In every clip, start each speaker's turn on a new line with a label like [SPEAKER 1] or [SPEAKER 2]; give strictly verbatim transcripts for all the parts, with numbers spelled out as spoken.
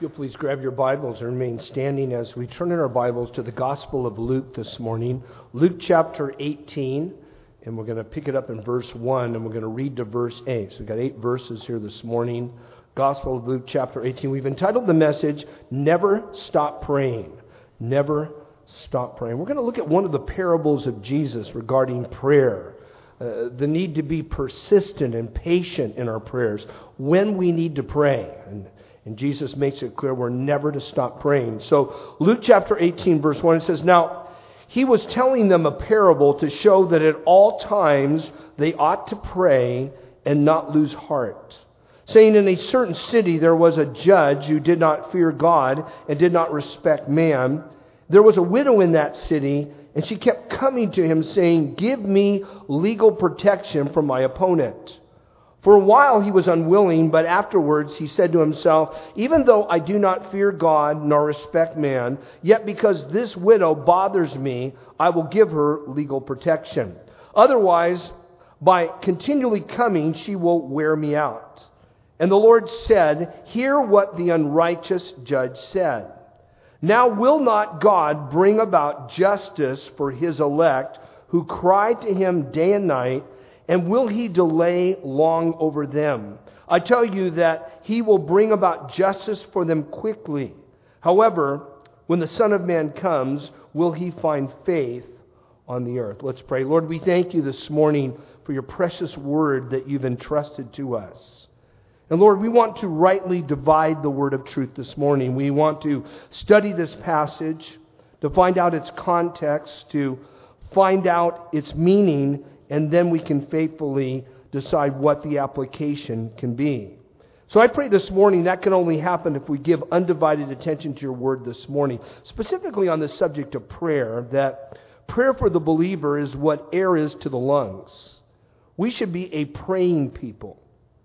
[SPEAKER 1] you'll please grab your Bibles and remain standing as we turn in our Bibles to the Gospel of Luke this morning. Luke chapter eighteen, and we're going to pick it up in verse one, and we're going to read to verse eight. So we've got eight verses here this morning. Gospel of Luke chapter eighteen. We've entitled the message, Never Stop Praying. Never Stop Praying. We're going to look at one of the parables of Jesus regarding prayer. Uh, the need to be persistent and patient in our prayers when we need to pray. And And Jesus makes it clear we're never to stop praying. So Luke chapter eighteen verse one, it says, Now he was telling them a parable to show that at all times they ought to pray and not lose heart. Saying, in a certain city there was a judge who did not fear God and did not respect man. There was a widow in that city, and she kept coming to him saying, Give me legal protection from my opponent. For a while he was unwilling, but afterwards he said to himself, Even though I do not fear God nor respect man, yet because this widow bothers me, I will give her legal protection. Otherwise, by continually coming, she will wear me out. And the Lord said, Hear what the unrighteous judge said. Now will not God bring about justice for his elect, who cry to him day and night, and will he delay long over them? I tell you that he will bring about justice for them quickly. However, when the Son of Man comes, will he find faith on the earth? Let's pray. Lord, we thank you this morning for your precious word that you've entrusted to us. And Lord, we want to rightly divide the word of truth this morning. We want to study this passage, to find out its context, to find out its meaning, and then we can faithfully decide what the application can be. So I pray this morning that can only happen if we give undivided attention to your word this morning. Specifically on the subject of prayer, that prayer for the believer is what air is to the lungs. We should be a praying people.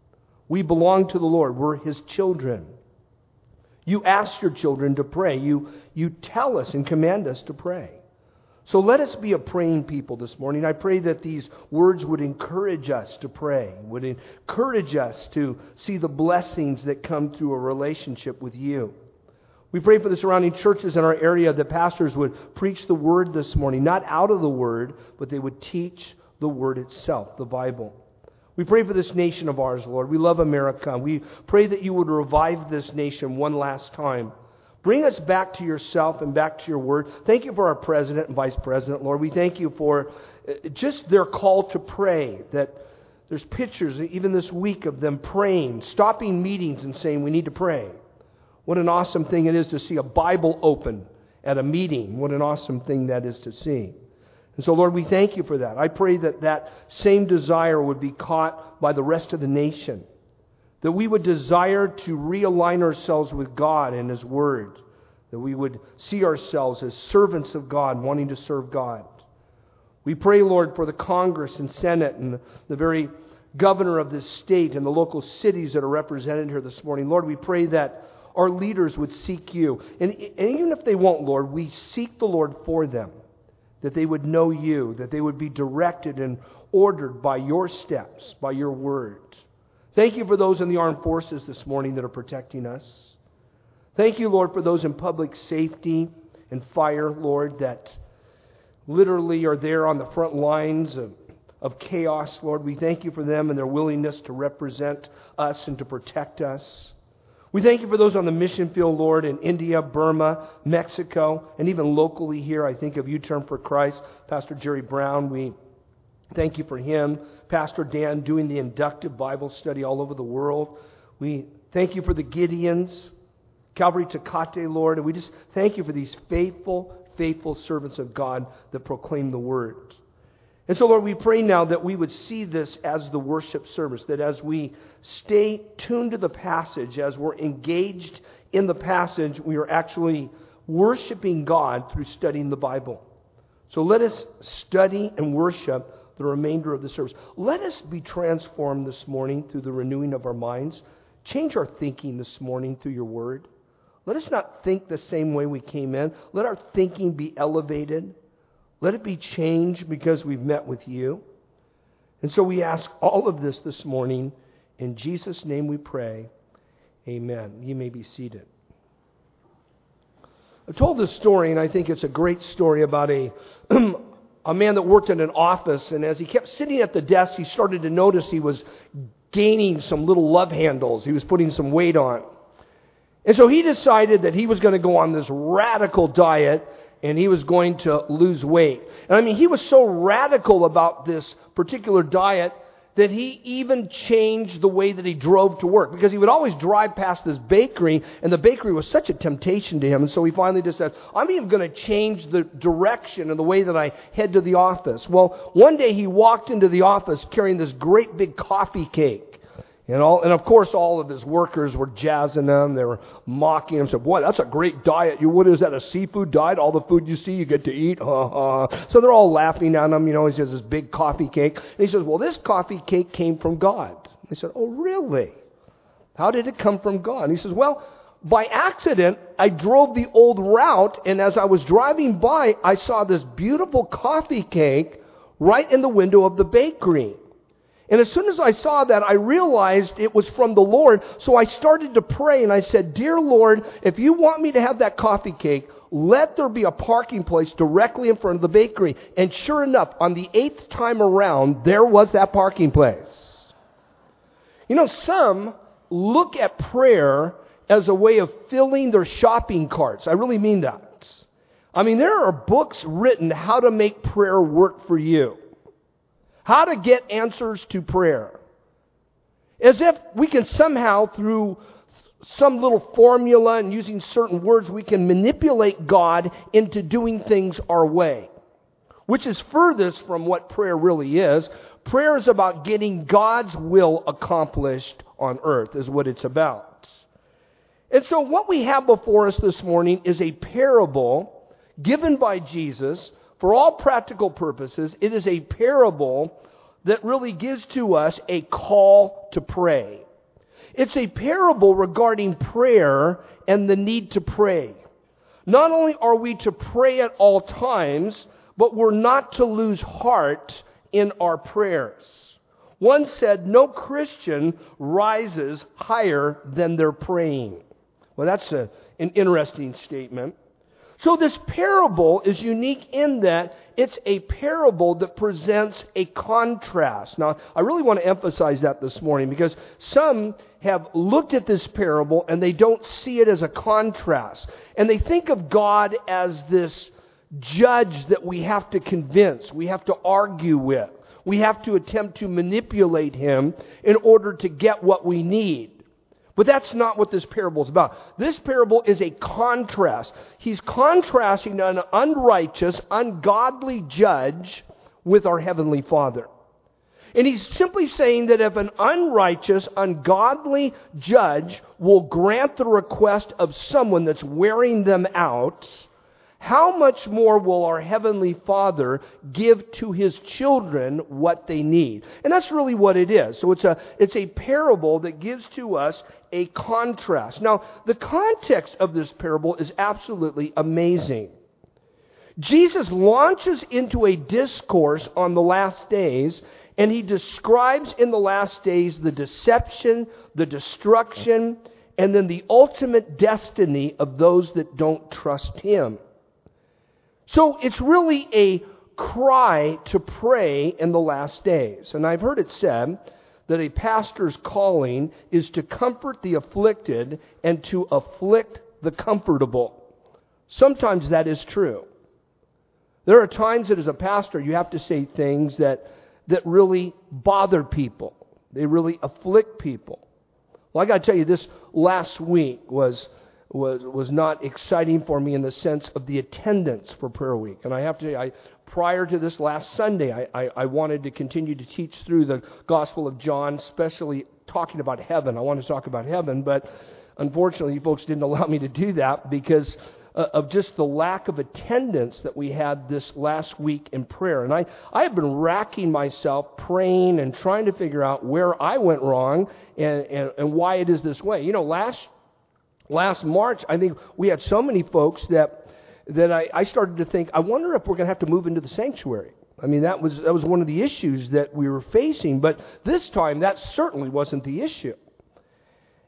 [SPEAKER 1] We belong to the Lord. We're his children. You ask your children to pray. You, you tell us and command us to pray. So let us be a praying people this morning. I pray that these words would encourage us to pray, would encourage us to see the blessings that come through a relationship with you. We pray for the surrounding churches in our area that pastors would preach the word this morning, not out of the word, but they would teach the word itself, the Bible. We pray for this nation of ours, Lord. We love America. We pray that you would revive this nation one last time. Bring us back to yourself and back to your word. Thank you for our president and vice president, Lord. We thank you for just their call to pray, that there's pictures even this week of them praying, stopping meetings and saying we need to pray. What an awesome thing it is to see a Bible open at a meeting. What an awesome thing that is to see. And so, Lord, we thank you for that. I pray that that same desire would be caught by the rest of the nation. That we would desire to realign ourselves with God and his word. That we would see ourselves as servants of God, wanting to serve God. We pray, Lord, for the Congress and Senate and the very governor of this state and the local cities that are represented here this morning. Lord, we pray that our leaders would seek you. And, and even if they won't, Lord, we seek the Lord for them. That they would know you. That they would be directed and ordered by your steps, by your word. Thank you for those in the armed forces this morning that are protecting us. Thank you, Lord, for those in public safety and fire, Lord, that literally are there on the front lines of, of chaos, Lord. We thank you for them and their willingness to represent us and to protect us. We thank you for those on the mission field, Lord, in India, Burma, Mexico, and even locally here. I think of U-Turn for Christ, Pastor Jerry Brown. We thank you for him. Pastor Dan doing the inductive Bible study all over the world. We thank you for the Gideons, Calvary Tecate, Lord. And we just thank you for these faithful, faithful servants of God that proclaim the word. And so, Lord, we pray now that we would see this as the worship service, that as we stay tuned to the passage, as we're engaged in the passage, we are actually worshiping God through studying the Bible. So let us study and worship the remainder of the service. Let us be transformed this morning through the renewing of our minds. Change our thinking this morning through your word. Let us not think the same way we came in. Let our thinking be elevated. Let it be changed because we've met with you. And so we ask all of this this morning. In Jesus' name we pray. Amen. You may be seated. I've told this story, and I think it's a great story about a a man that worked in an office, and as he kept sitting at the desk, he started to notice he was gaining some little love handles. He was putting some weight on. And so he decided that he was going to go on this radical diet, and he was going to lose weight. And I mean, he was so radical about this particular diet that he even changed the way that he drove to work, because he would always drive past this bakery, and the bakery was such a temptation to him. And so he finally just said, I'm even going to change the direction and the way that I head to the office. Well, one day he walked into the office carrying this great big coffee cake. And, all, and of course, all of his workers were jazzing him. They were mocking him. Said, "Boy, that's a great diet. You what is that? A seafood diet? All the food you see, you get to eat." Ha ha. So they're all laughing at him. You know, he has this big coffee cake, and he says, "Well, this coffee cake came from God." They said, "Oh, really? How did it come from God?" And he says, "Well, by accident, I drove the old route, and as I was driving by, I saw this beautiful coffee cake right in the window of the bakery. And as soon as I saw that, I realized it was from the Lord. So I started to pray, and I said, 'Dear Lord, if you want me to have that coffee cake, let there be a parking place directly in front of the bakery.' And sure enough, on the eighth time around, there was that parking place." You know, some look at prayer as a way of filling their shopping carts. I really mean that. I mean, there are books written how to make prayer work for you. How to get answers to prayer. As if we can somehow, through some little formula and using certain words, we can manipulate God into doing things our way. Which is furthest from what prayer really is. Prayer is about getting God's will accomplished on earth, is what it's about. And so what we have before us this morning is a parable given by Jesus. For all practical purposes, it is a parable that really gives to us a call to pray. It's a parable regarding prayer and the need to pray. Not only are we to pray at all times, but we're not to lose heart in our prayers. One said, no Christian rises higher than their praying. Well, that's a, an interesting statement. So this parable is unique in that it's a parable that presents a contrast. Now, I really want to emphasize that this morning, because some have looked at this parable and they don't see it as a contrast. And they think of God as this judge that we have to convince, we have to argue with. We have to attempt to manipulate him in order to get what we need. But that's not what this parable is about. This parable is a contrast. He's contrasting an unrighteous, ungodly judge with our Heavenly Father. And he's simply saying that if an unrighteous, ungodly judge will grant the request of someone that's wearing them out, how much more will our Heavenly Father give to His children what they need? And that's really what it is. So it's a, it's a parable that gives to us a contrast. Now, the context of this parable is absolutely amazing. Jesus launches into a discourse on the last days, and He describes in the last days the deception, the destruction, and then the ultimate destiny of those that don't trust Him. So it's really a cry to pray in the last days. And I've heard it said that a pastor's calling is to comfort the afflicted and to afflict the comfortable. Sometimes that is true. There are times that as a pastor you have to say things that, that really bother people. They really afflict people. Well, I got to tell you, this last week was... was was not exciting for me in the sense of the attendance for prayer week. And I have to I prior to this last Sunday, I, I, I wanted to continue to teach through the Gospel of John, especially talking about heaven. I wanted to talk about heaven, but unfortunately, you folks didn't allow me to do that because uh, of just the lack of attendance that we had this last week in prayer. And I, I have been racking myself praying and trying to figure out where I went wrong and, and, and why it is this way. You know, last Last March, I think we had so many folks that that I, I started to think, I wonder if we're going to have to move into the sanctuary. I mean, that was that was one of the issues that we were facing. But this time, that certainly wasn't the issue.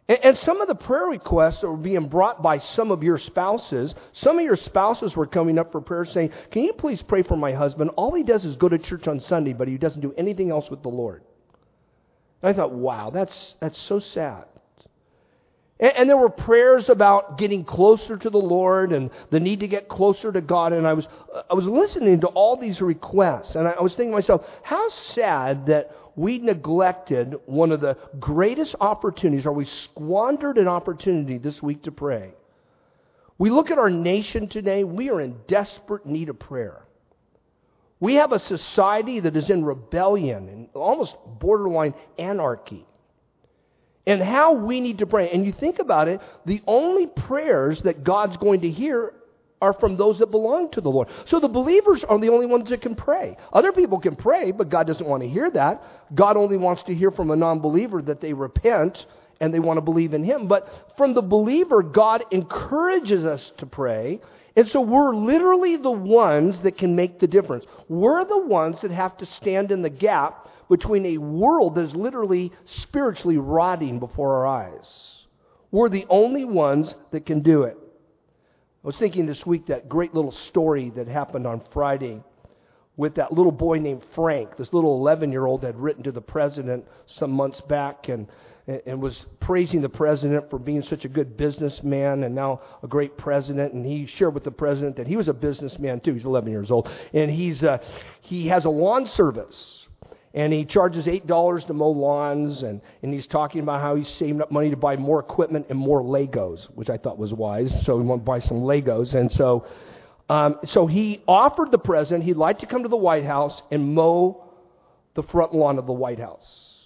[SPEAKER 1] And, and some of the prayer requests that were being brought by some of your spouses, some of your spouses were coming up for prayer saying, can you please pray for my husband? All he does is go to church on Sunday, but he doesn't do anything else with the Lord. And I thought, wow, that's that's so sad. And, and there were prayers about getting closer to the Lord and the need to get closer to God. And I was I was listening to all these requests, and I, I was thinking to myself, how sad that we neglected one of the greatest opportunities, or we squandered an opportunity this week to pray. We look at our nation today, we are in desperate need of prayer. We have a society that is in rebellion and almost borderline anarchy. And how we need to pray. And you think about it, the only prayers that God's going to hear are from those that belong to the Lord. So the believers are the only ones that can pray. Other people can pray, but God doesn't want to hear that. God only wants to hear from a non-believer that they repent and they want to believe in Him. But from the believer, God encourages us to pray. And so we're literally the ones that can make the difference. We're the ones that have to stand in the gap between a world that is literally spiritually rotting before our eyes. We're the only ones that can do it. I was thinking this week that great little story that happened on Friday with that little boy named Frank. This little eleven-year-old had written to the president some months back and and was praising the president for being such a good businessman and now a great president. And he shared with the president that he was a businessman too. He's eleven years old. And he's uh, he has a lawn service. And he charges eight dollars to mow lawns. And, and he's talking about how he's saving up money to buy more equipment and more Legos, which I thought was wise. So he wanted to buy some Legos. And so, um, so he offered the president he'd like to come to the White House and mow the front lawn of the White House.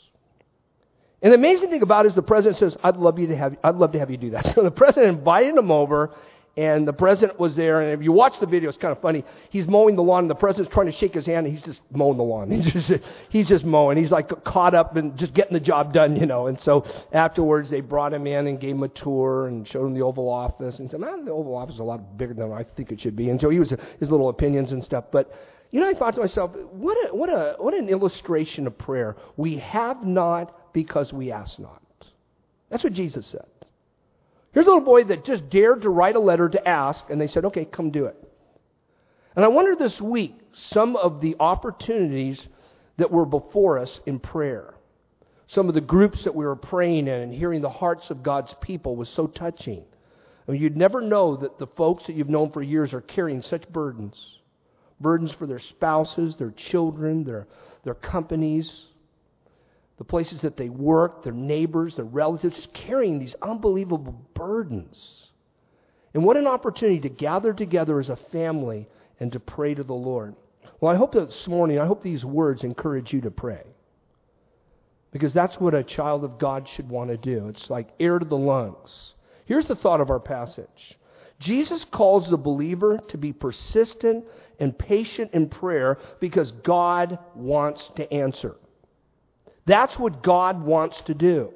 [SPEAKER 1] And the amazing thing about it is the president says, I'd love you to have, I'd love to have you do that. So the president invited him over, and the president was there. And if you watch the video, it's kind of funny. He's mowing the lawn, and the president's trying to shake his hand, and he's just mowing the lawn. He's just, he's just mowing. He's like caught up and just getting the job done, you know. And so afterwards, they brought him in and gave him a tour and showed him the Oval Office. And said, man, the Oval Office is a lot bigger than I think it should be. And so he was his little opinions and stuff. But you know, I thought to myself, what a, what a, what an illustration of prayer. We have not because we ask not. That's what Jesus said. Here's a little boy that just dared to write a letter to ask, and they said, okay, come do it. And I wonder this week, some of the opportunities that were before us in prayer, some of the groups that we were praying in and hearing the hearts of God's people was so touching. I mean, you'd never know that the folks that you've known for years are carrying such burdens. Burdens for their spouses, their children, their, their companies, the places that they work, their neighbors, their relatives, just carrying these unbelievable burdens. And what an opportunity to gather together as a family and to pray to the Lord. Well, I hope that this morning, I hope these words encourage you to pray. Because that's what a child of God should want to do. It's like air to the lungs. Here's the thought of our passage. Jesus calls the believer to be persistent and patient in prayer because God wants to answer. That's what God wants to do.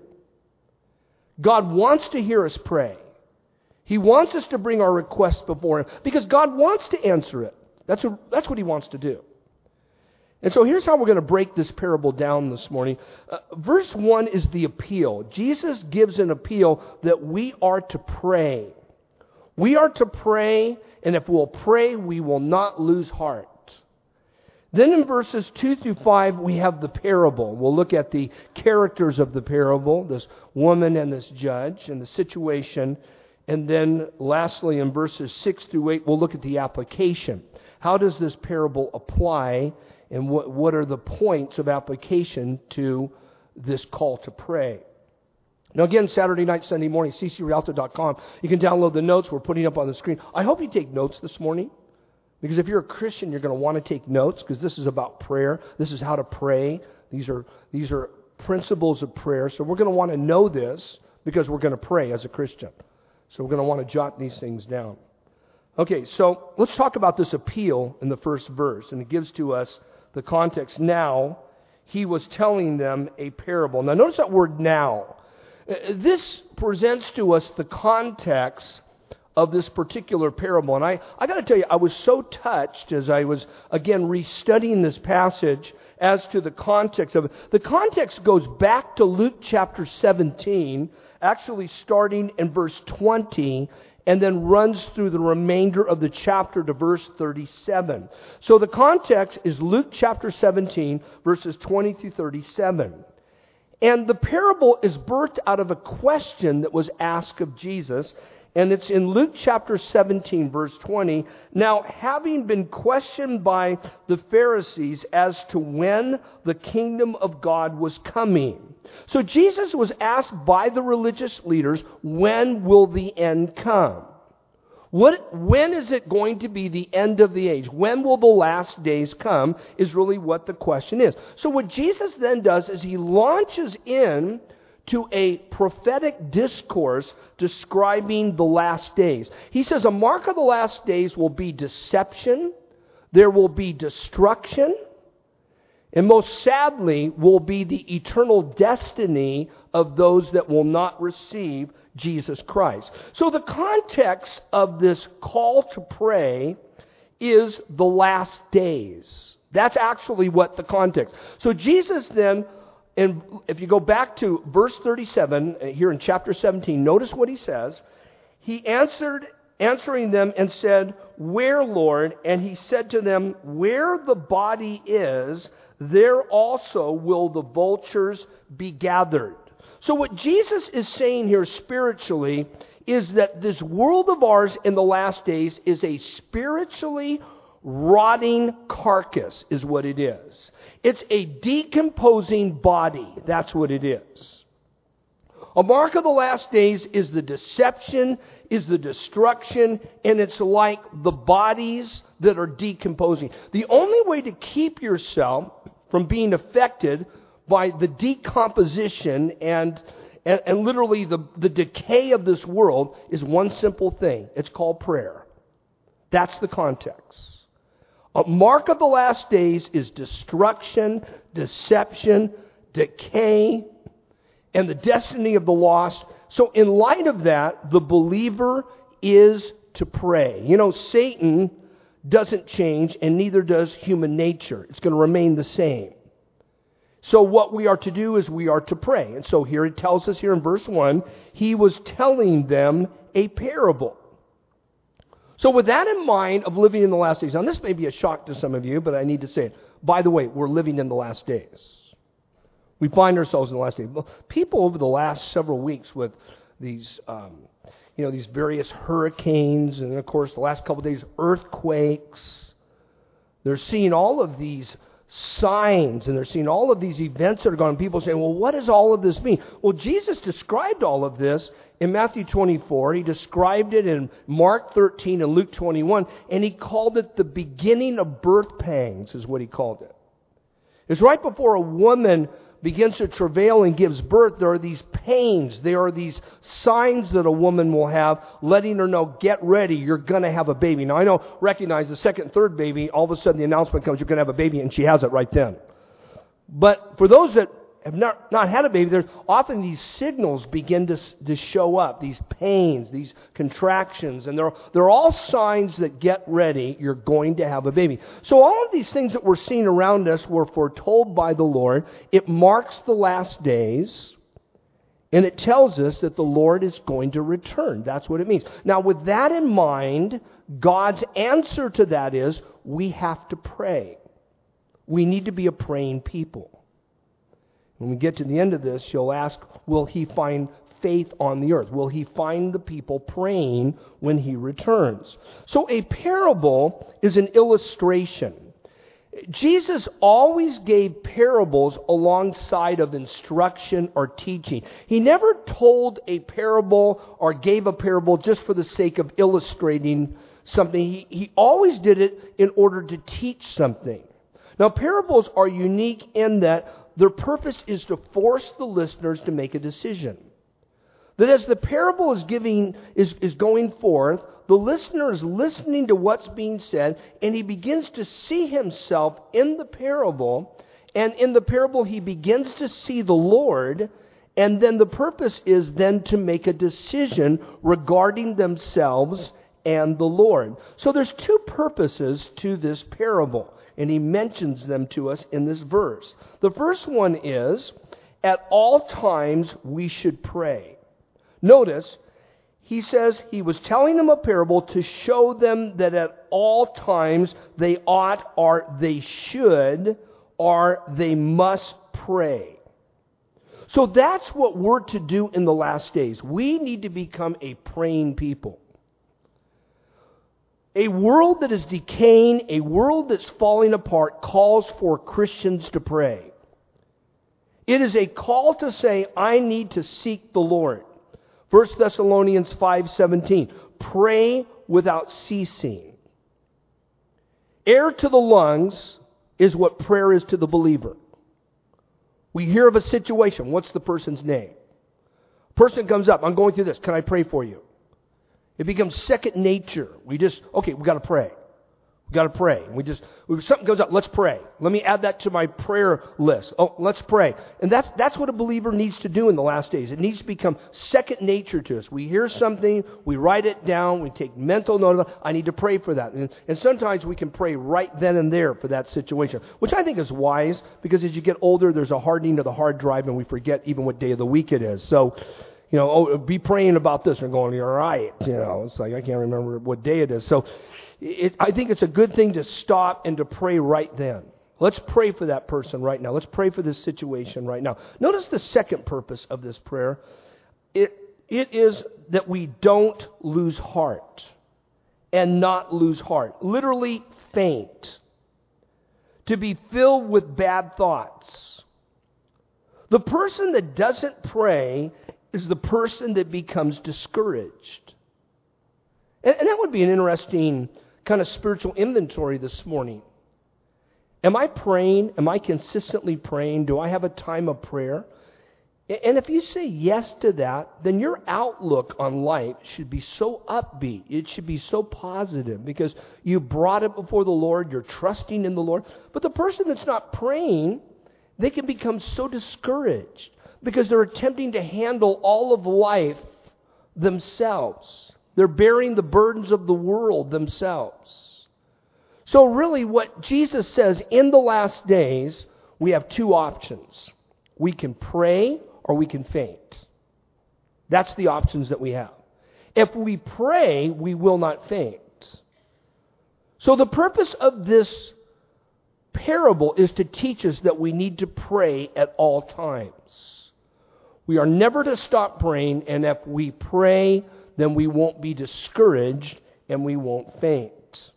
[SPEAKER 1] God wants to hear us pray. He wants us to bring our requests before Him because God wants to answer it. That's what, that's what He wants to do. And so here's how we're going to break this parable down this morning. Uh, verse one is the appeal. Jesus gives an appeal that we are to pray. We are to pray, and if we'll pray, we will not lose heart. Then in verses two through five, we have the parable. We'll look at the characters of the parable, this woman and this judge, and the situation. And then lastly, in verses six through eight, we'll look at the application. How does this parable apply, and what, what are the points of application to this call to pray? Now again, Saturday night, Sunday morning, c c rialto dot com. You can download the notes we're putting up on the screen. I hope you take notes this morning. Because if you're a Christian, you're going to want to take notes because this is about prayer. This is how to pray. These are these are principles of prayer. So we're going to want to know this because we're going to pray as a Christian. So we're going to want to jot these things down. Okay, so let's talk about this appeal in the first verse. And it gives to us the context. Now, he was telling them a parable. Now notice that word now. This presents to us the context of this particular parable. And I, I got to tell you, I was so touched as I was, again, restudying this passage as to the context of it. The context goes back to Luke chapter seventeen actually starting in verse twenty, and then runs through the remainder of the chapter to verse thirty-seven. So the context is Luke chapter seventeen, verses twenty through thirty-seven. And the parable is birthed out of a question that was asked of Jesus, and it's in Luke chapter seventeen, verse twenty. Now, having been questioned by the Pharisees as to when the kingdom of God was coming. So Jesus was asked by the religious leaders, when will the end come? What, when is it going to be the end of the age? When will the last days come is really what the question is. So what Jesus then does is he launches in to a prophetic discourse describing the last days. He says a mark of the last days will be deception, there will be destruction, and most sadly will be the eternal destiny of those that will not receive Jesus Christ. So the context of this call to pray is the last days. That's actually what the context. So Jesus then, and if you go back to verse thirty-seven, here in chapter seventeen, notice what he says. He answered, answering them and said, "Where, Lord?" And he said to them, "Where the body is, there also will the vultures be gathered." So what Jesus is saying here spiritually is that this world of ours in the last days is a spiritually rotting carcass, is what it is. It's a decomposing body. That's what it is. A mark of the last days is the deception, is the destruction, and it's like the bodies that are decomposing. The only way to keep yourself from being affected by the decomposition and and, and literally the, the decay of this world is one simple thing. It's called prayer. That's the context. A mark of the last days is destruction, deception, decay, and the destiny of the lost. So in light of that, the believer is to pray. You know, Satan doesn't change, and neither does human nature. It's going to remain the same. So what we are to do is we are to pray. And so here it tells us here in verse one, he was telling them a parable. So with that in mind of living in the last days, now this may be a shock to some of you, but I need to say it. By the way, we're living in the last days. We find ourselves in the last days. People over the last several weeks with these, um, you know, these various hurricanes, and of course the last couple of days, earthquakes. They're seeing all of these signs, and they're seeing all of these events that are going on. People saying, well, what does all of this mean? Well, Jesus described all of this in Matthew twenty-four. He described it in Mark thirteen and Luke twenty-one, and he called it the beginning of birth pangs, is what he called it. It's right before a woman begins to travail and gives birth, there are these pains, there are these signs that a woman will have, letting her know, get ready, you're going to have a baby. Now I know, recognize the second and third baby, all of a sudden the announcement comes, you're going to have a baby, and she has it right then. But for those that have not, not had a baby, there's often these signals begin to, to show up, these pains, these contractions, and they're, they're all signs that get ready, you're going to have a baby. So all of these things that we're seeing around us were foretold by the Lord. It marks the last days, and it tells us that the Lord is going to return. That's what it means. Now with that in mind, God's answer to that is, we have to pray. We need to be a praying people. When we get to the end of this, you'll ask, will he find faith on the earth? Will he find the people praying when he returns? So a parable is an illustration. Jesus always gave parables alongside of instruction or teaching. He never told a parable or gave a parable just for the sake of illustrating something. He, he always did it in order to teach something. Now, parables are unique in that their purpose is to force the listeners to make a decision. That as the parable is giving is, is going forth, the listener is listening to what's being said, and he begins to see himself in the parable, and in the parable he begins to see the Lord, and then the purpose is then to make a decision regarding themselves and the Lord. So there's two purposes to this parable, and he mentions them to us in this verse. The first one is, at all times we should pray. Notice, he says he was telling them a parable to show them that at all times they ought or they should or they must pray. So that's what we're to do in the last days. We need to become a praying people. A world that is decaying, a world that's falling apart, calls for Christians to pray. It is a call to say, I need to seek the Lord. First Thessalonians five seventeen, pray without ceasing. Air to the lungs is what prayer is to the believer. We hear of a situation. What's the person's name? A person comes up. I'm going through this. Can I pray for you? It becomes second nature. We just, okay, we got to pray. We got to pray. We just, if something comes up, let's pray. Let me add that to my prayer list. Oh, let's pray. And that's that's what a believer needs to do in the last days. It needs to become second nature to us. We hear something, we write it down, we take mental note of it. I need to pray for that. And, and sometimes we can pray right then and there for that situation, which I think is wise, because as you get older, there's a hardening of the hard drive, and we forget even what day of the week it is. So, you know, oh, be praying about this and going, you're right. You know, it's like, I can't remember what day it is. So it, I think it's a good thing to stop and to pray right then. Let's pray for that person right now. Let's pray for this situation right now. Notice the second purpose of this prayer. It, it is that we don't lose heart and not lose heart. Literally faint. To be filled with bad thoughts. The person that doesn't pray is the person that becomes discouraged. And, and that would be an interesting kind of spiritual inventory this morning. Am I praying? Am I consistently praying? Do I have a time of prayer? And if you say yes to that, then your outlook on life should be so upbeat. It should be so positive because you brought it before the Lord. You're trusting in the Lord. But the person that's not praying, they can become so discouraged because they're attempting to handle all of life themselves. They're bearing the burdens of the world themselves. So really what Jesus says, in the last days, we have two options. We can pray or we can faint. That's the options that we have. If we pray, we will not faint. So the purpose of this parable is to teach us that we need to pray at all times. We are never to stop praying, and if we pray, then we won't be discouraged and we won't faint.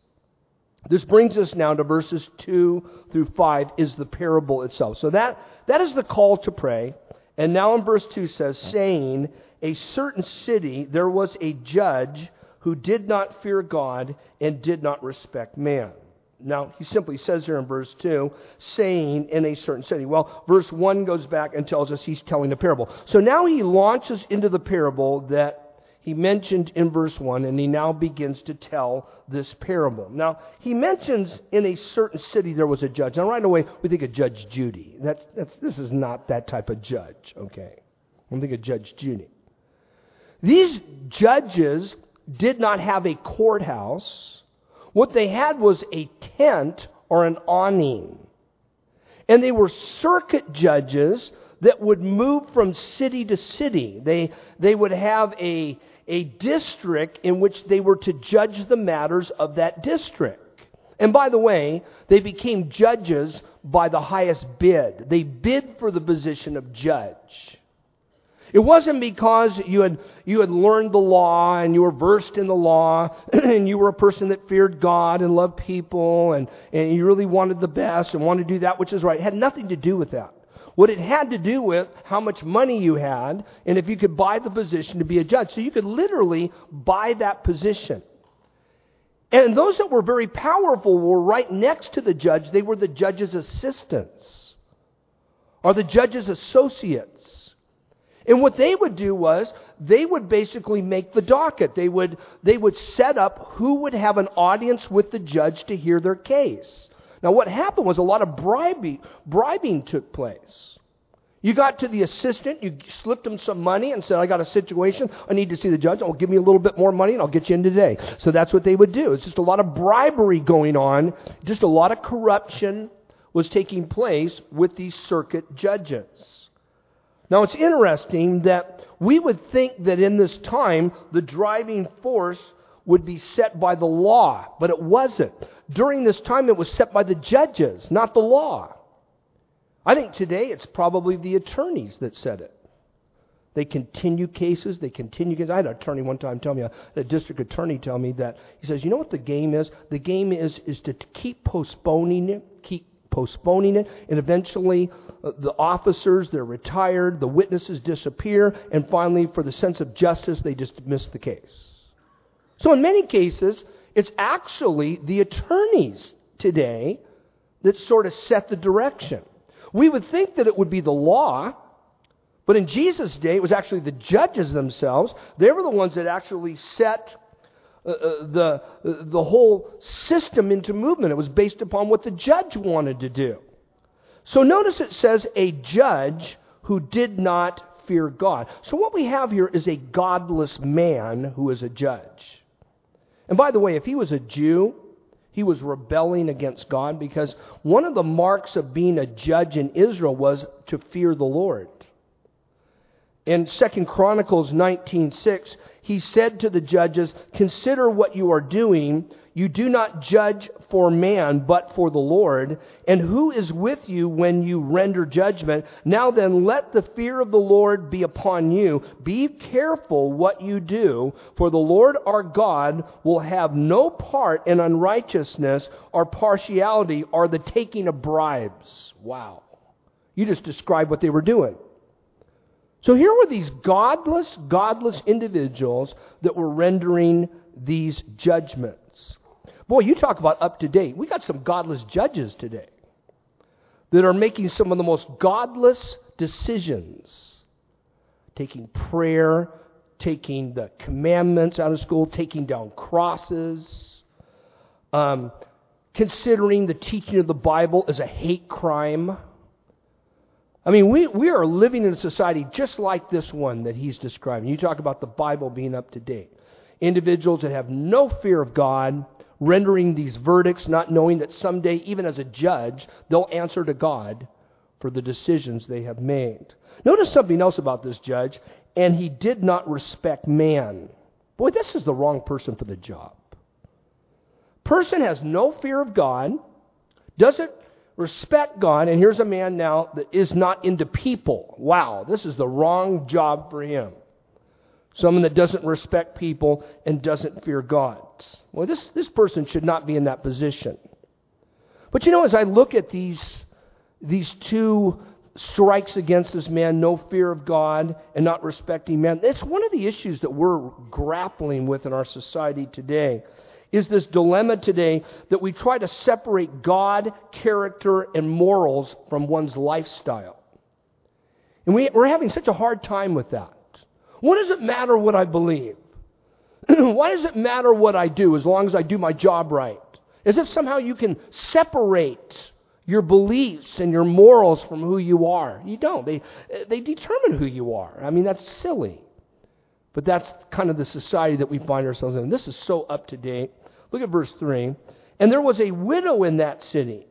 [SPEAKER 1] This brings us now to verses two through five is the parable itself. So that, that is the call to pray. And now in verse two says, saying, a certain city there was a judge who did not fear God and did not respect man. Now, he simply says here in verse two, saying in a certain city. Well, verse one goes back and tells us he's telling a parable. So now he launches into the parable that he mentioned in verse one, and he now begins to tell this parable. Now, he mentions in a certain city there was a judge. Now, right away, we think of Judge Judy. That's, that's, this is not that type of judge, okay? I think of Judge Judy. These judges did not have a courthouse. What they had was a tent or an awning. And they were circuit judges that would move from city to city. They, they would have a, a district in which they were to judge the matters of that district. And by the way, they became judges by the highest bid. They bid for the position of judge. It wasn't because you had you had learned the law and you were versed in the law and you were a person that feared God and loved people and, and you really wanted the best and wanted to do that which is right. It had nothing to do with that. What it had to do with how much money you had and if you could buy the position to be a judge. So you could literally buy that position. And those that were very powerful were right next to the judge. They were the judge's assistants or the judge's associates. And what they would do was they would basically make the docket. They would they would set up who would have an audience with the judge to hear their case. Now what happened was a lot of bribing, bribing took place. You got to the assistant, you slipped him some money and said, I got a situation, I need to see the judge. Oh, give me a little bit more money and I'll get you in today. So that's what they would do. It's just a lot of bribery going on. Just a lot of corruption was taking place with these circuit judges. Now, it's interesting that We would think that in this time, the driving force would be set by the law, but it wasn't. During this time, it was set by the judges, not the law. I think today it's probably the attorneys that set it. They continue cases, they continue cases. I had an attorney one time tell me, a district attorney tell me that, he says, you know what the game is? The game is is to keep postponing it, keep postponing it, and eventually uh, the officers, they're retired, the witnesses disappear, and finally, for the sense of justice, they dismiss the case. So in many cases, it's actually the attorneys today that sort of set the direction. We would think that it would be the law, but in Jesus' day, it was actually the judges themselves. They were the ones that actually set uh, uh, the, uh, the whole system into movement. It was based upon what the judge wanted to do. So notice it says a judge who did not fear God. So what we have here is a godless man who is a judge. And by the way, if he was a Jew, he was rebelling against God, because one of the marks of being a judge in Israel was to fear the Lord. In Second Chronicles nineteen six, he said to the judges, "Consider what you are doing. You do not judge for man, but for the Lord. And who is with you when you render judgment? Now then, let the fear of the Lord be upon you. Be careful what you do, for the Lord our God will have no part in unrighteousness or partiality or the taking of bribes." Wow. You just described what they were doing. So here were these godless, godless individuals that were rendering these judgments. Boy, you talk about up to date. We got some godless judges today that are making some of the most godless decisions. Taking prayer, taking the commandments out of school, taking down crosses, um, considering the teaching of the Bible as a hate crime. I mean, we, we are living in a society just like this one that he's describing. You talk about the Bible being up to date. Individuals that have no fear of God, rendering these verdicts, not knowing that someday, even as a judge, they'll answer to God for the decisions they have made. Notice something else about this judge, and he did not respect man. Boy, this is the wrong person for the job. Person has no fear of God, doesn't respect God, and here's a man now that is not into people. Wow, this is the wrong job for him. Someone that doesn't respect people and doesn't fear God. Well, this, this person should not be in that position. But you know, as I look at these, these two strikes against this man, no fear of God and not respecting man, it's one of the issues that we're grappling with in our society today. Is this dilemma today that we try to separate God, character, and morals from one's lifestyle. And we, we're having such a hard time with that. What does it matter what I believe? Why does it matter what I do as long as I do my job right? As if somehow you can separate your beliefs and your morals from who you are. You don't. They, they determine who you are. I mean, that's silly. But that's kind of the society that we find ourselves in. This is so up to date. Look at verse three. And there was a widow in that city.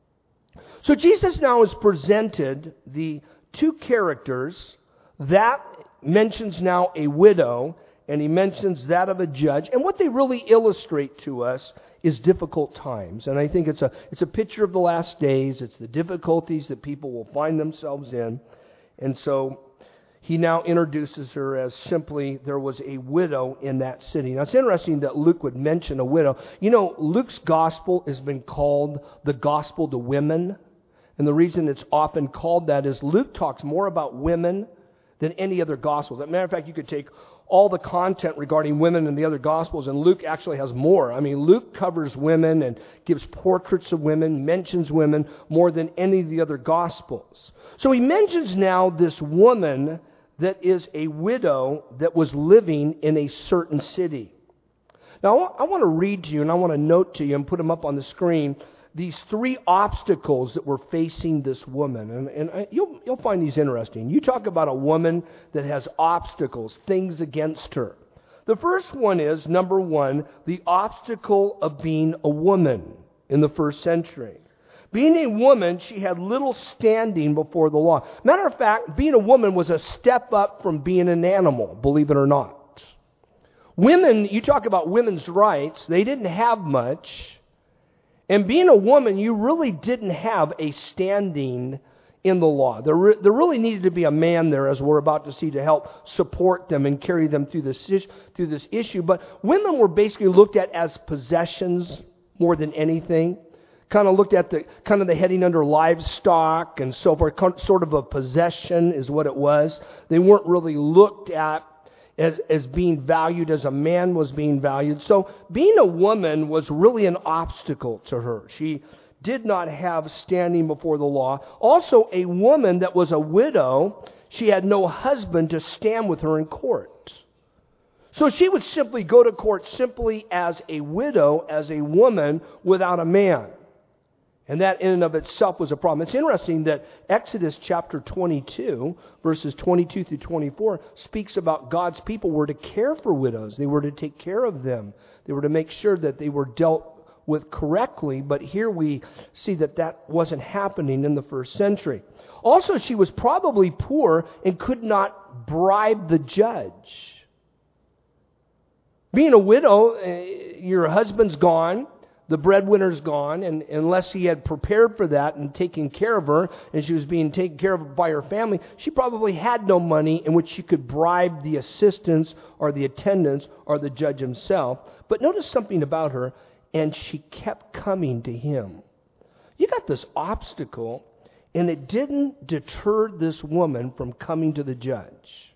[SPEAKER 1] So Jesus now has presented the two characters. That mentions now a widow, and he mentions that of a judge. And what they really illustrate to us is difficult times. And I think it's a, it's a picture of the last days. It's the difficulties that people will find themselves in. And so he now introduces her as simply, there was a widow in that city. Now, it's interesting that Luke would mention a widow. You know, Luke's gospel has been called the gospel to women. And the reason it's often called that is Luke talks more about women than any other gospel. As a matter of fact, you could take all the content regarding women in the other gospels, and Luke actually has more. I mean, Luke covers women and gives portraits of women, mentions women more than any of the other gospels. So he mentions now this woman that is a widow that was living in a certain city. Now, I want to read to you, and I want to note to you, and put them up on the screen, these three obstacles that were facing this woman. And, and I, you'll, you'll find these interesting. You talk about a woman that has obstacles, things against her. The first one is, number one, the obstacle of being a woman in the first century. Being a woman, she had little standing before the law. Matter of fact, being a woman was a step up from being an animal, believe it or not. Women, you talk about women's rights, they didn't have much. And being a woman, you really didn't have a standing in the law. There, re- there really needed to be a man there, as we're about to see, to help support them and carry them through this, is- through this issue. But women were basically looked at as possessions more than anything. Kind of looked at the kind of the heading under livestock and so forth. Sort of a possession is what it was. They weren't really looked at as, as being valued as a man was being valued. So being a woman was really an obstacle to her. She did not have standing before the law. Also, a woman that was a widow, she had no husband to stand with her in court. So she would simply go to court simply as a widow, as a woman without a man. And that in and of itself was a problem. It's interesting that Exodus chapter twenty-two, verses twenty-two through twenty-four, speaks about God's people were to care for widows. They were to take care of them. They were to make sure that they were dealt with correctly. But here we see that that wasn't happening in the first century. Also, she was probably poor and could not bribe the judge. Being a widow, your husband's gone. The breadwinner's gone, and unless he had prepared for that and taken care of her, and she was being taken care of by her family, she probably had no money in which she could bribe the assistants or the attendants or the judge himself. But notice something about her, and she kept coming to him. You got this obstacle, and it didn't deter this woman from coming to the judge.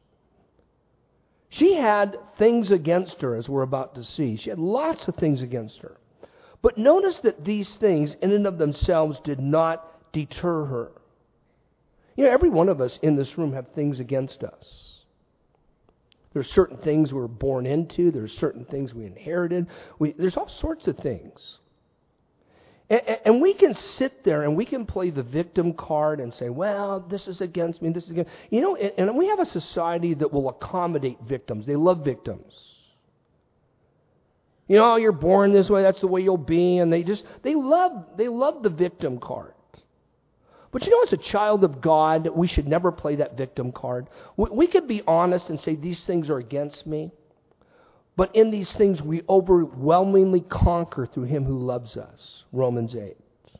[SPEAKER 1] She had things against her, as we're about to see. She had lots of things against her. But notice that these things, in and of themselves, did not deter her. You know, every one of us in this room have things against us. There's certain things we're born into. There's certain things we inherited. We, there's all sorts of things. And, and we can sit there and we can play the victim card and say, well, this is against me, this is against me. You know, and, and we have a society that will accommodate victims. They love victims. You know, you're born this way, that's the way you'll be, and they just, they love, they love the victim card. But you know, as a child of God, we should never play that victim card. We, we could be honest and say, these things are against me, but in these things we overwhelmingly conquer through Him who loves us, Romans eight.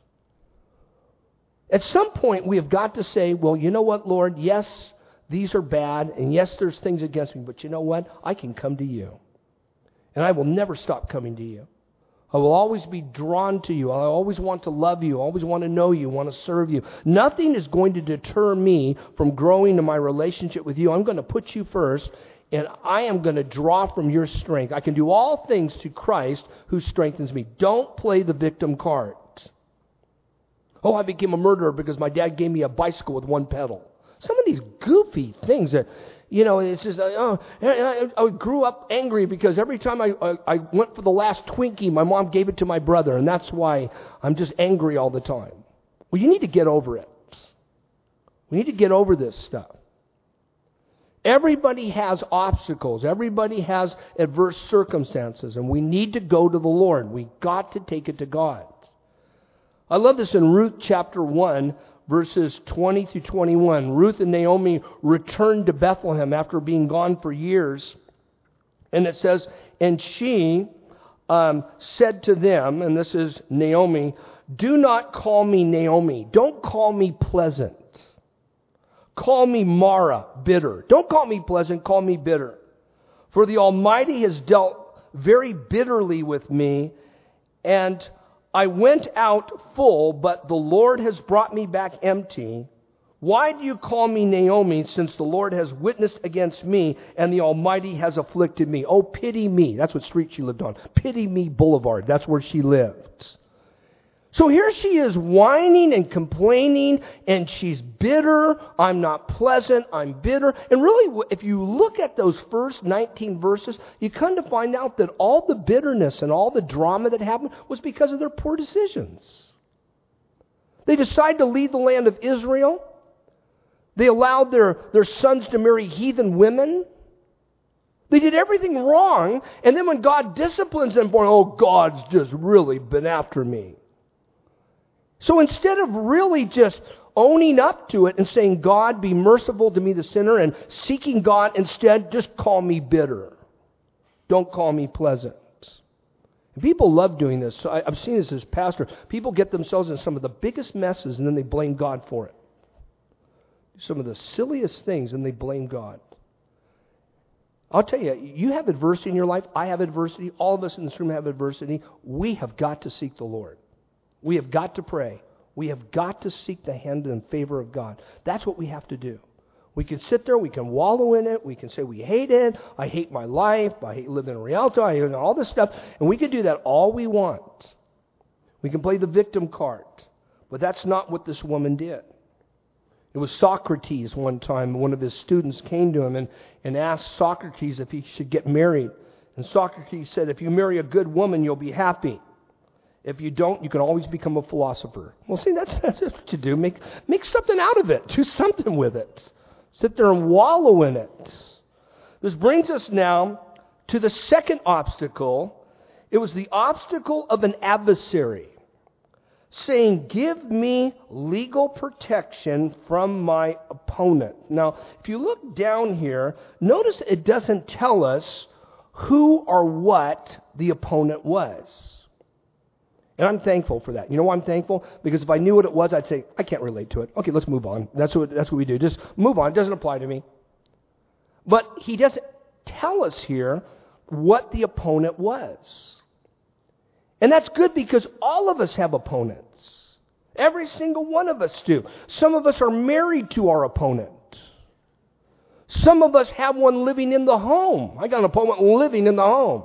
[SPEAKER 1] At some point, we have got to say, well, you know what, Lord, yes, these are bad, and yes, there's things against me, but you know what, I can come to you. And I will never stop coming to you. I will always be drawn to you. I always want to love you. I always want to know you, want to serve you. Nothing is going to deter me from growing in my relationship with you. I'm going to put you first, and I am going to draw from your strength. I can do all things to Christ who strengthens me. Don't play the victim card. Oh, I became a murderer because my dad gave me a bicycle with one pedal. Some of these goofy things that... You know, it's just, oh, I grew up angry because every time I, I, I went for the last Twinkie, my mom gave it to my brother, and that's why I'm just angry all the time. Well, you need to get over it. We need to get over this stuff. Everybody has obstacles. Everybody has adverse circumstances, and we need to go to the Lord. We've got to take it to God. I love this in Ruth chapter one, verses twenty through twenty-one. Ruth and Naomi returned to Bethlehem after being gone for years. And it says, and she um, said to them, and this is Naomi, do not call me Naomi. Don't call me pleasant. Call me Mara, bitter. Don't call me pleasant, call me bitter. For the Almighty has dealt very bitterly with me, and I went out full, but the Lord has brought me back empty. Why do you call me Naomi, since the Lord has witnessed against me, and the Almighty has afflicted me? Oh, pity me. That's what street she lived on. Pity me Boulevard. That's where she lived. So here she is whining and complaining, and she's bitter. I'm not pleasant. I'm bitter. And really, if you look at those first nineteen verses, you come to find out that all the bitterness and all the drama that happened was because of their poor decisions. They decided to leave the land of Israel. They allowed their, their sons to marry heathen women. They did everything wrong, and then when God disciplines them for, oh, God's just really been after me. So instead of really just owning up to it and saying, God, be merciful to me, the sinner, and seeking God, instead, just call me bitter. Don't call me pleasant. And people love doing this. So I, I've seen this as pastor. People get themselves in some of the biggest messes and then they blame God for it. Some of the silliest things and they blame God. I'll tell you, you have adversity in your life. I have adversity. All of us in this room have adversity. We have got to seek the Lord. We have got to pray. We have got to seek the hand and favor of God. That's what we have to do. We can sit there, we can wallow in it, we can say we hate it, I hate my life, I hate living in Rialto, I hate all this stuff, and we can do that all we want. We can play the victim card, but that's not what this woman did. It was Socrates one time, one of his students came to him and, and asked Socrates if he should get married. And Socrates said, if you marry a good woman, you'll be happy. If you don't, you can always become a philosopher. Well, see, that's, that's what you do. Make, make something out of it. Do something with it. Sit there and wallow in it. This brings us now to the second obstacle. It was the obstacle of an adversary saying, give me legal protection from my opponent. Now, if you look down here, notice it doesn't tell us who or what the opponent was. And I'm thankful for that. You know why I'm thankful? Because if I knew what it was, I'd say, I can't relate to it. Okay, let's move on. That's what, that's what we do. Just move on. It doesn't apply to me. But he doesn't tell us here what the opponent was. And that's good because all of us have opponents. Every single one of us do. Some of us are married to our opponent. Some of us have one living in the home. I got an opponent living in the home.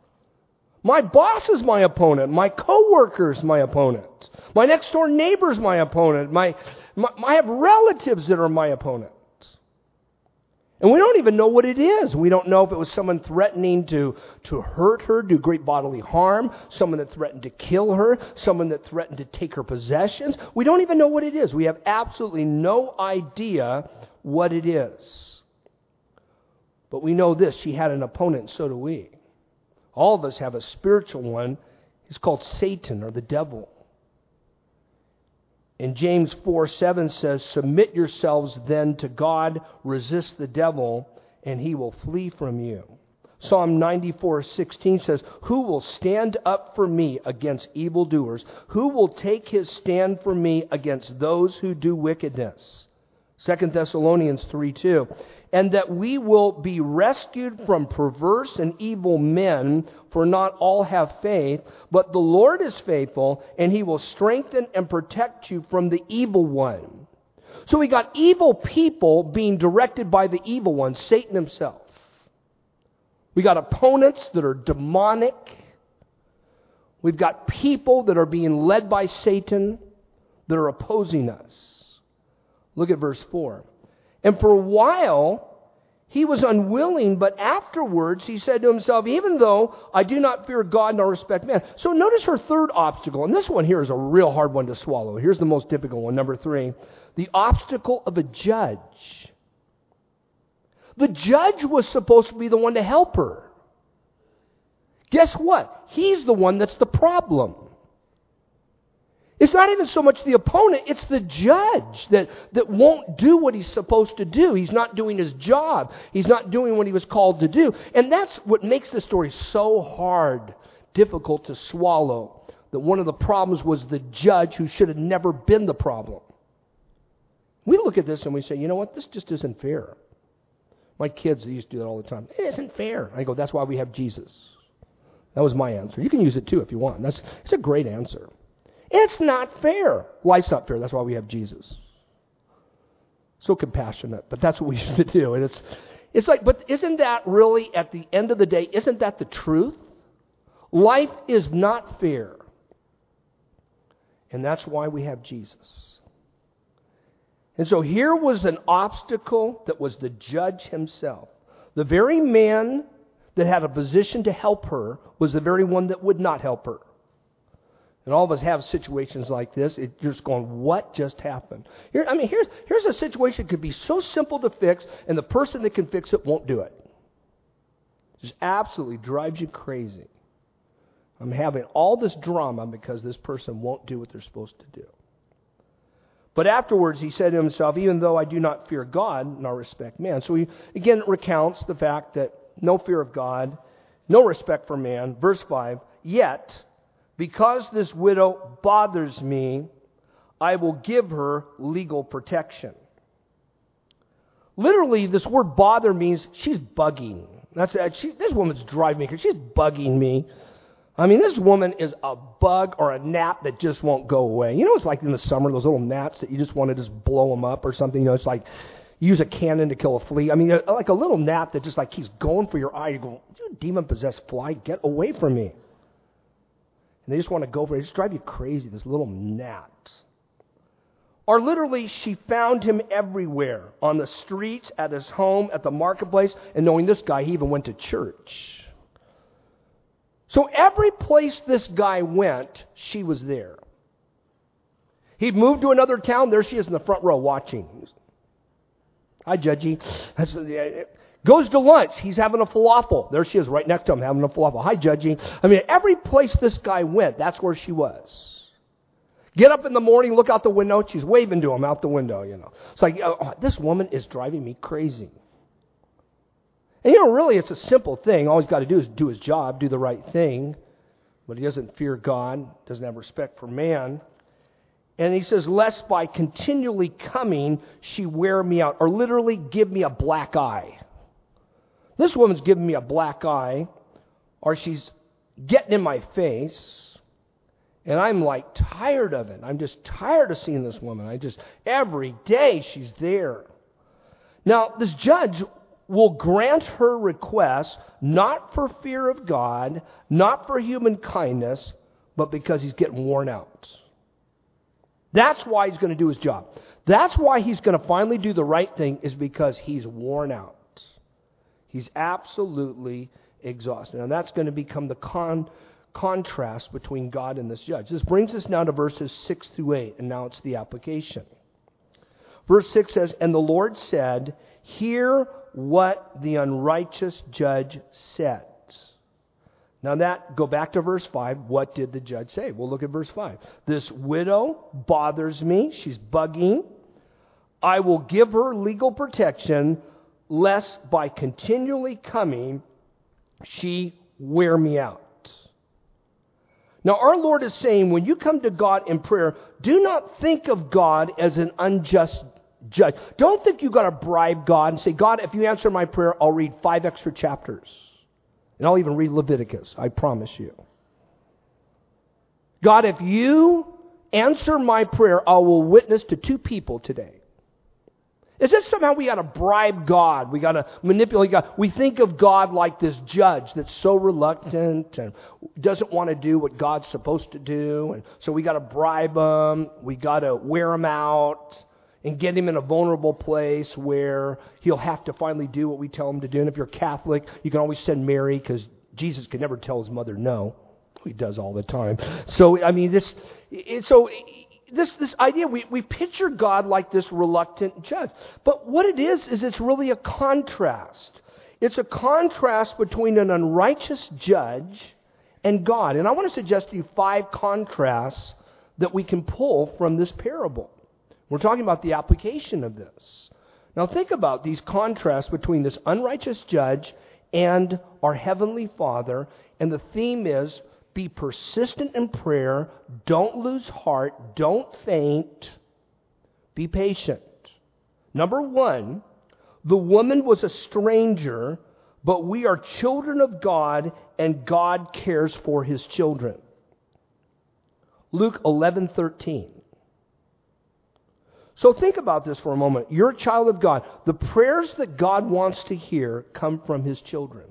[SPEAKER 1] My boss is my opponent. My coworker is my opponent. My next door neighbor is my opponent. My, my, I have relatives that are my opponent. And we don't even know what it is. We don't know if it was someone threatening to, to hurt her, do great bodily harm, someone that threatened to kill her, someone that threatened to take her possessions. We don't even know what it is. We have absolutely no idea what it is. But we know this. She had an opponent, so do we. All of us have a spiritual one. It's called Satan or the devil. And James four seven says, submit yourselves then to God, resist the devil, and he will flee from you. Psalm ninety-four sixteen says, who will stand up for me against evildoers? Who will take his stand for me against those who do wickedness? Second Thessalonians three two. And that we will be rescued from perverse and evil men, for not all have faith, but the Lord is faithful, and he will strengthen and protect you from the evil one. So we got evil people being directed by the evil one, Satan himself. We got opponents that are demonic. We've got people that are being led by Satan that are opposing us. Look at verse four. And for a while, he was unwilling, but afterwards he said to himself, even though I do not fear God nor respect man. So notice her third obstacle, and this one here is a real hard one to swallow. Here's the most difficult one, number three. The obstacle of a judge. The judge was supposed to be the one to help her. Guess what? He's the one that's the problem. It's not even so much the opponent, it's the judge that, that won't do what he's supposed to do. He's not doing his job. He's not doing what he was called to do. And that's what makes this story so hard, difficult to swallow. That one of the problems was the judge who should have never been the problem. We look at this and we say, you know what, this just isn't fair. My kids, they used to do that all the time. It isn't fair. I go, that's why we have Jesus. That was my answer. You can use it too if you want. That's it's a great answer. It's not fair. Life's not fair. That's why we have Jesus. So compassionate, but that's what we used to do. And it's it's like, but isn't that really, at the end of the day, isn't that the truth? Life is not fair. And that's why we have Jesus. And so here was an obstacle that was the judge himself. The very man that had a position to help her was the very one that would not help her. And all of us have situations like this. It, you're just going, what just happened? Here, I mean, here's, here's a situation that could be so simple to fix, and the person that can fix it won't do it. It just absolutely drives you crazy. I'm having all this drama because this person won't do what they're supposed to do. But afterwards he said to himself, even though I do not fear God, nor respect man. So he again recounts the fact that no fear of God, no respect for man. Verse five, yet, because this widow bothers me, I will give her legal protection. Literally, this word bother means she's bugging. That's she, this woman's driving me because she's bugging me. I mean, this woman is a bug or a gnat that just won't go away. You know, it's like in the summer, those little gnats that you just want to just blow them up or something. You know, it's like use a cannon to kill a flea. I mean, like a little gnat that just like keeps going for your eye. You go, you demon-possessed fly, get away from me. And they just want to go for it. They just drive you crazy, this little gnat. Or literally, she found him everywhere, on the streets, at his home, at the marketplace, and knowing this guy, he even went to church. So every place this guy went, she was there. He'd moved to another town, there she is in the front row watching. Hi, Judgy. Goes to lunch, he's having a falafel. There she is right next to him having a falafel. Hi, Judgy. I mean, every place this guy went, that's where she was. Get up in the morning, look out the window, she's waving to him out the window, you know. It's like, oh, this woman is driving me crazy. And you know, really, it's a simple thing. All he's got to do is do his job, do the right thing. But he doesn't fear God, doesn't have respect for man. And he says, lest by continually coming, she wear me out, or literally give me a black eye. This woman's giving me a black eye, or she's getting in my face, and I'm like tired of it. I'm just tired of seeing this woman. I just, every day she's there. Now, this judge will grant her request not for fear of God, not for human kindness, but because he's getting worn out. That's why he's going to do his job. That's why he's going to finally do the right thing, is because he's worn out. He's absolutely exhausted. And that's going to become the con- contrast between God and this judge. This brings us now to verses six through eight, and now it's the application. Verse six says, and the Lord said, hear what the unrighteous judge said. Now that, go back to verse five. What did the judge say? We'll look at verse five. This widow bothers me. She's bugging. I will give her legal protection, lest by continually coming, she wear me out. Now our Lord is saying, when you come to God in prayer, do not think of God as an unjust judge. Don't think you've got to bribe God and say, God, if you answer my prayer, I'll read five extra chapters. And I'll even read Leviticus, I promise you. God, if you answer my prayer, I will witness to two people today. Is this somehow we got to bribe God? We got to manipulate God? We think of God like this judge that's so reluctant and doesn't want to do what God's supposed to do. And so we got to bribe him. We got to wear him out and get him in a vulnerable place where he'll have to finally do what we tell him to do. And if you're Catholic, you can always send Mary, because Jesus could never tell his mother no. He does all the time. So, I mean, this, so this this idea, we, we picture God like this reluctant judge. But what it is, is it's really a contrast. It's a contrast between an unrighteous judge and God. And I want to suggest to you five contrasts that we can pull from this parable. We're talking about the application of this. Now think about these contrasts between this unrighteous judge and our Heavenly Father. And the theme is, be persistent in prayer. Don't lose heart. Don't faint. Be patient. Number one, the woman was a stranger, but we are children of God, and God cares for His children. Luke eleven thirteen. So think about this for a moment. You're a child of God. The prayers that God wants to hear come from His children.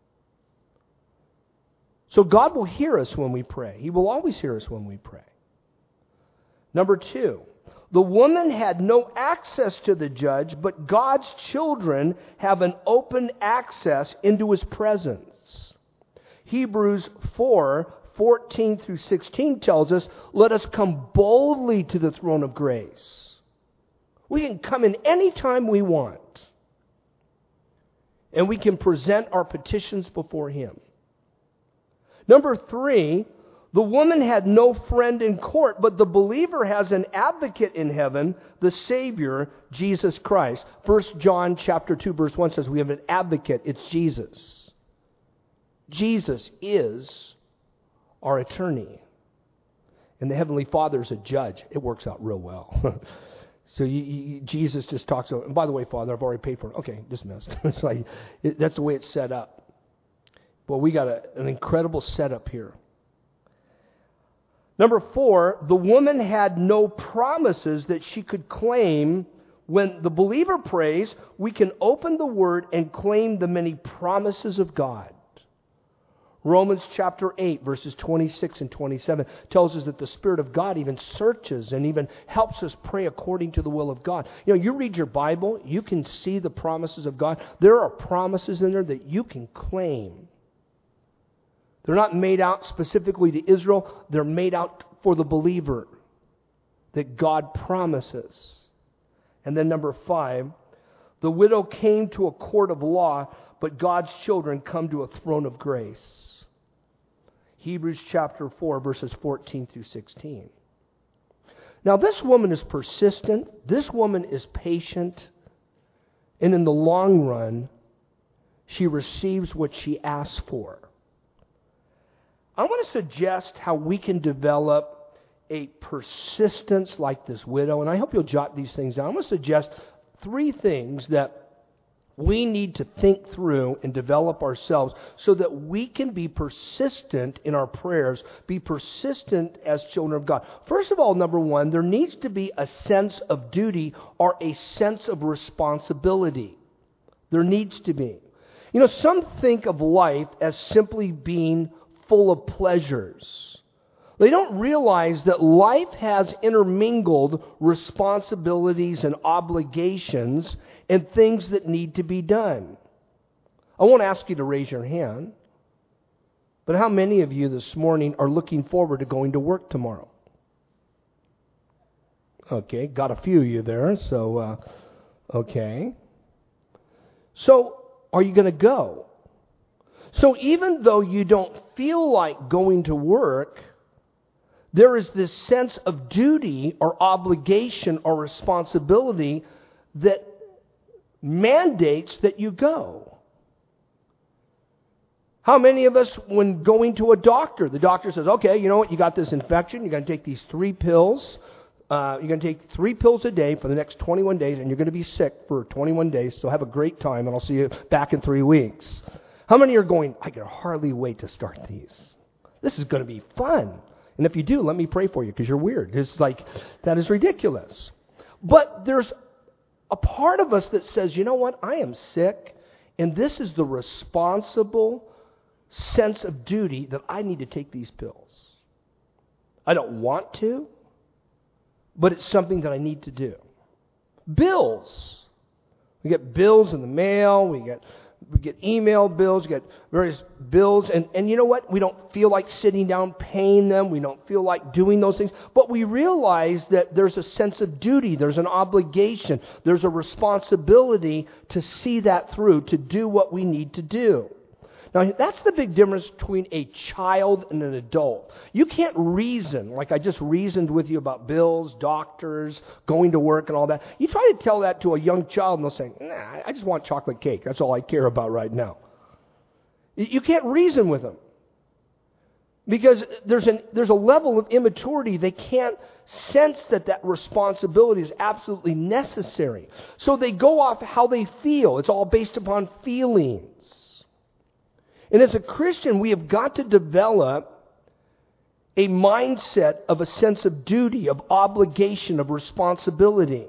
[SPEAKER 1] So God will hear us when we pray. He will always hear us when we pray. Number two, the woman had no access to the judge, but God's children have an open access into His presence. Hebrews four fourteen through sixteen tells us, let us come boldly to the throne of grace. We can come in any time we want. And we can present our petitions before Him. Number three, The woman had no friend in court, but the believer has an advocate in heaven, the Savior, Jesus Christ. First John chapter two, verse one says we have an advocate. It's Jesus. Jesus is our attorney. And the Heavenly Father is a judge. It works out real well. So you, you, Jesus just talks about, and by the way, Father, I've already paid for it. Okay, dismissed. It's like, it, that's the way it's set up. But we got a, an incredible setup here. Number four, the woman had no promises that she could claim. When the believer prays, we can open the Word and claim the many promises of God. Romans chapter eight, verses twenty-six and twenty-seven tells us that the Spirit of God even searches and even helps us pray according to the will of God. You know, you read your Bible, you can see the promises of God. There are promises in there that you can claim. They're not made out specifically to Israel. They're made out for the believer that God promises. And then number five, the widow came to a court of law, but God's children come to a throne of grace. Hebrews chapter four, verses fourteen through sixteen. Now this woman is persistent. This woman is patient. And in the long run, she receives what she asks for. I want to suggest how we can develop a persistence like this widow, and I hope you'll jot these things down. I'm going to suggest three things that we need to think through and develop ourselves so that we can be persistent in our prayers, be persistent as children of God. First of all, number one, there needs to be a sense of duty or a sense of responsibility. There needs to be. You know, some think of life as simply being full of pleasures. They don't realize that life has intermingled responsibilities and obligations and things that need to be done. I won't ask you to raise your hand, but how many of you this morning are looking forward to going to work tomorrow? Okay, got a few of you there, so, uh, okay. So, are you going to go? So even though you don't feel like going to work, there is this sense of duty or obligation or responsibility that mandates that you go. How many of us, when going to a doctor, the doctor says, okay, you know what, you got this infection, you're going to take these three pills, uh, you're going to take three pills a day for the next twenty-one days, and you're going to be sick for twenty-one days, so have a great time, and I'll see you back in three weeks. How many are going, I can hardly wait to start these. This is going to be fun. And if you do, let me pray for you because you're weird. It's like, that is ridiculous. But there's a part of us that says, you know what, I am sick, and this is the responsible sense of duty that I need to take these pills. I don't want to, but it's something that I need to do. Bills. We get bills in the mail, we get We get email bills, we get various bills, and, and you know what? We don't feel like sitting down paying them. We don't feel like doing those things. But we realize that there's a sense of duty. There's an obligation. There's a responsibility to see that through, to do what we need to do. Now, that's the big difference between a child and an adult. You can't reason, like I just reasoned with you about bills, doctors, going to work and all that. You try to tell that to a young child and they'll say, nah, I just want chocolate cake. That's all I care about right now. You can't reason with them. Because there's, an, there's a level of immaturity. They can't sense that that responsibility is absolutely necessary. So they go off how they feel. It's all based upon feelings. And as a Christian, we have got to develop a mindset of a sense of duty, of obligation, of responsibility.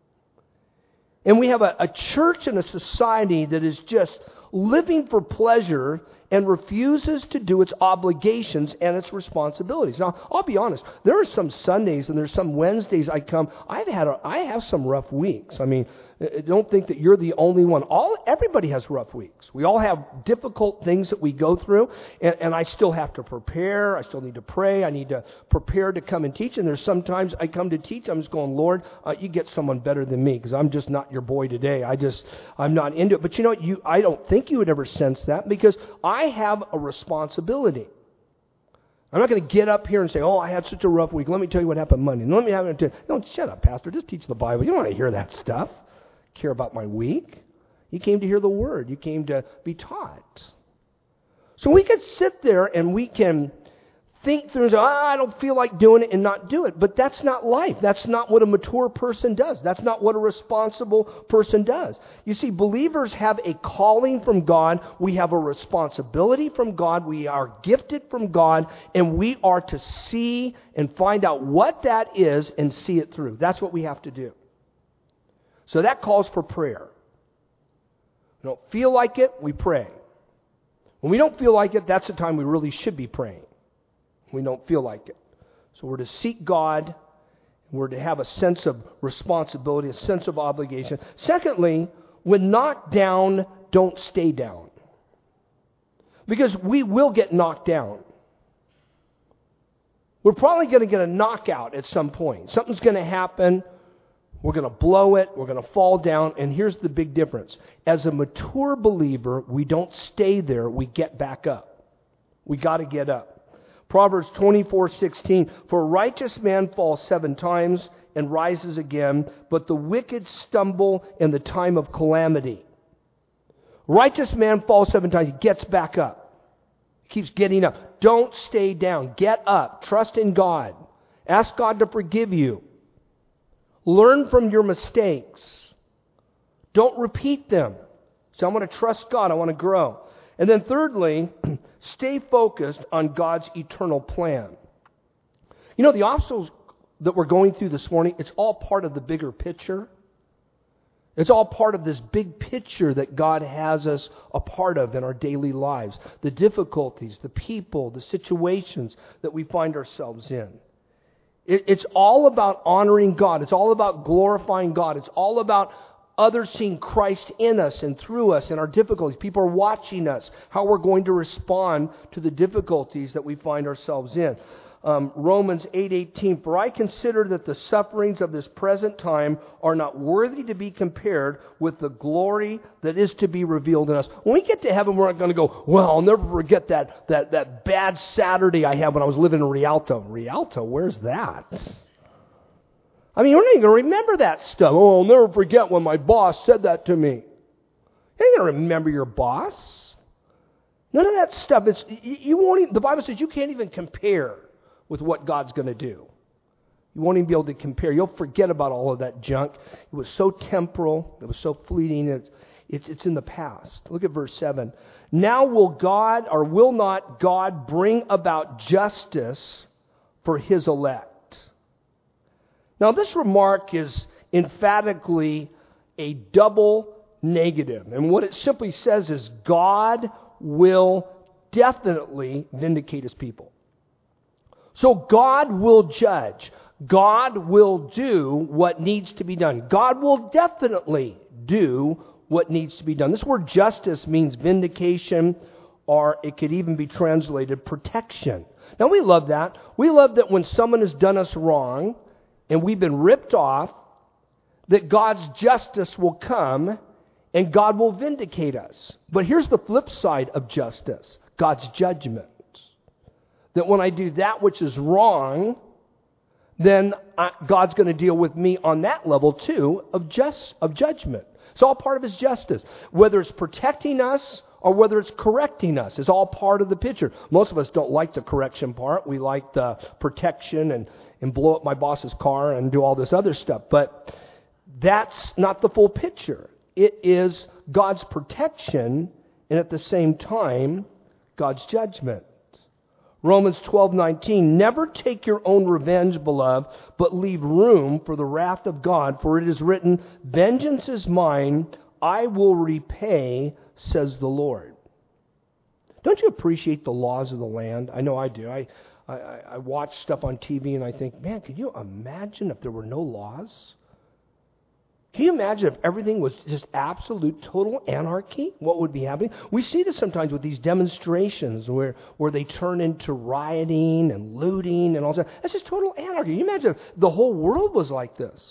[SPEAKER 1] And we have a, a church and a society that is just living for pleasure and refuses to do its obligations and its responsibilities. Now, I'll be honest. There are some Sundays and there's some Wednesdays I come. I've had a, I have some rough weeks. I mean, don't think that you're the only one. All everybody has rough weeks. We all have difficult things that we go through, and, and I still have to prepare. I still need to pray. I need to prepare to come and teach. And there's sometimes I come to teach. I'm just going, Lord, uh, you get someone better than me because I'm just not your boy today. I just I'm not into it. But you know what? You I don't think you would ever sense that because I have a responsibility. I'm not going to get up here and say, oh, I had such a rough week. Let me tell you what happened Monday. Let me have it. No, shut up, Pastor. Just teach the Bible. You don't want to hear that stuff. Care about my week. You came to hear the Word. You came to be taught. So we could sit there and we can think through and say, oh, I don't feel like doing it, and not do it. But that's not life. That's not what a mature person does. That's not what a responsible person does. You see, believers have a calling from God. We have a responsibility from God. We are gifted from God, and we are to see and find out what that is and see it through. That's what we have to do. So that calls for prayer. We don't feel like it, we pray. When we don't feel like it, that's the time we really should be praying. We don't feel like it. So we're to seek God. We're to have a sense of responsibility, a sense of obligation. Secondly, when knocked down, don't stay down. Because we will get knocked down. We're probably going to get a knockout at some point. Something's going to happen. We're going to blow it. We're going to fall down. And here's the big difference. As a mature believer, we don't stay there. We get back up. We got to get up. Proverbs twenty-four sixteen, for a righteous man falls seven times and rises again, but the wicked stumble in the time of calamity. Righteous man falls seven times, he gets back up. He keeps getting up. Don't stay down. Get up. Trust in God. Ask God to forgive you. Learn from your mistakes. Don't repeat them. So I'm going to trust God. I want to grow. And then thirdly, stay focused on God's eternal plan. You know, the obstacles that we're going through this morning, it's all part of the bigger picture. It's all part of this big picture that God has us a part of in our daily lives. The difficulties, the people, the situations that we find ourselves in. It, it's all about honoring God. It's all about glorifying God. It's all about others seeing Christ in us and through us and our difficulties. People are watching us, how we're going to respond to the difficulties that we find ourselves in. Um, Romans eight eighteen, for I consider that the sufferings of this present time are not worthy to be compared with the glory that is to be revealed in us. When we get to heaven, we're not going to go, well, I'll never forget that, that, that bad Saturday I had when I was living in Rialto. Rialto, where's that? I mean, you're not even going to remember that stuff. Oh, I'll never forget when my boss said that to me. You're not going to remember your boss. None of that stuff. It's, you won't even, the Bible says you can't even compare with what God's going to do. You won't even be able to compare. You'll forget about all of that junk. It was so temporal. It was so fleeting. It's, it's, it's in the past. Look at verse seven. Now will God, or will not God, bring about justice for His elect? Now, this remark is emphatically a double negative. And what it simply says is God will definitely vindicate His people. So God will judge. God will do what needs to be done. God will definitely do what needs to be done. This word justice means vindication, or it could even be translated protection. Now, we love that. We love that when someone has done us wrong, and we've been ripped off, that God's justice will come and God will vindicate us. But here's the flip side of justice, God's judgment. That when I do that which is wrong, then I, God's going to deal with me on that level too of just of judgment. It's all part of His justice. Whether it's protecting us or whether it's correcting us, it's all part of the picture. Most of us don't like the correction part. We like the protection and and blow up my boss's car and do all this other stuff. But that's not the full picture. It is God's protection and at the same time, God's judgment. Romans twelve nineteen, never take your own revenge, beloved, but leave room for the wrath of God. For it is written, vengeance is mine, I will repay, says the Lord. Don't you appreciate the laws of the land? I know I do. I I, I watch stuff on T V and I think, man, could you imagine if there were no laws? Can you imagine if everything was just absolute, total anarchy? What would be happening? We see this sometimes with these demonstrations where, where they turn into rioting and looting and all that. That's just total anarchy. Can you imagine if the whole world was like this?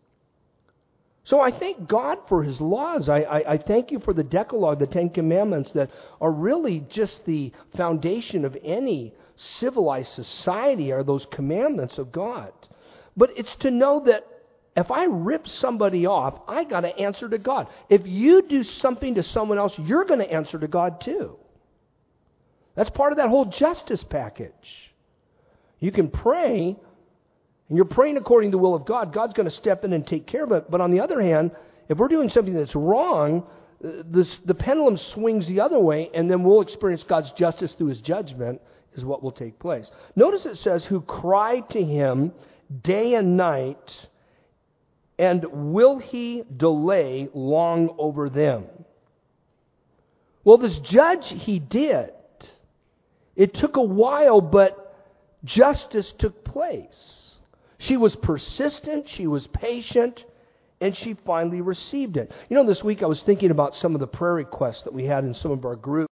[SPEAKER 1] So I thank God for His laws. I, I, I thank you for the Decalogue, the Ten Commandments that are really just the foundation of any civilized society are those commandments of God. But it's to know that if I rip somebody off, I got to answer to God. If you do something to someone else, you're going to answer to God too. That's part of that whole justice package. You can pray, and you're praying according to the will of God. God's going to step in and take care of it. But on the other hand, if we're doing something that's wrong, this, the pendulum swings the other way, and then we'll experience God's justice through His judgment is what will take place. Notice it says, who cry to Him day and night, and will He delay long over them? Well, this judge, he did. It took a while, but justice took place. She was persistent, she was patient, and she finally received it. You know, this week I was thinking about some of the prayer requests that we had in some of our groups.